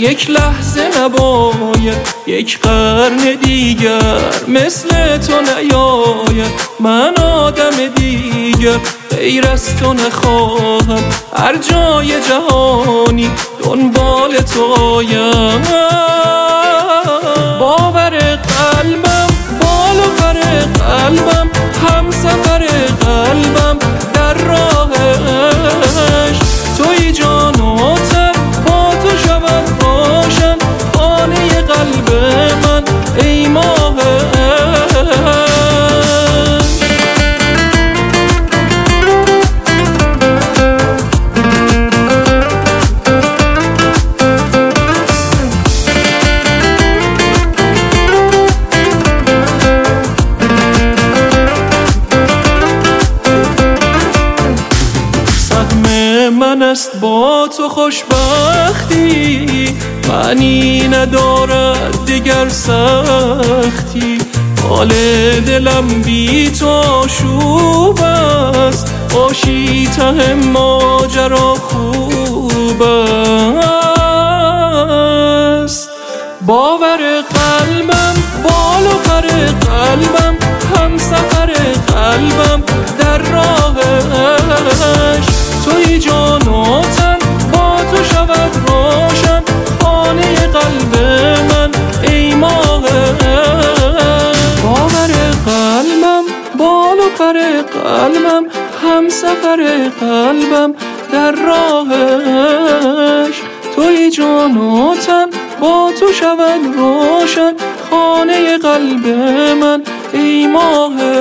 یک لحظه نباید یک قرن دیگر مثل تو نیاید. من آدم دیگر غیر از تو نخواهم، هر جای جهانی دنبال تو آیم. باور قلبم، بال و پر قلبم، هم سفر قلبم در راهش. توی جان و تن، با تو شود روشن خانه قلب من ای ماه. من است با تو خوشبختی، معنی ندارد دیگر سختی. حال دلم بی تو آشوب است، باشی ته ماجرا خوب است. باور قلبم، بال و پر قلبم، هم سفر قلبم در راهش. توی جان و تن، با تو شود روشن خانه قلب من ای ماه. باور قلبم، بال و پر قلبم، هم سفر قلبم در راهش. توی جان و تن، با تو شود روشن خانه قلب من ای ماه.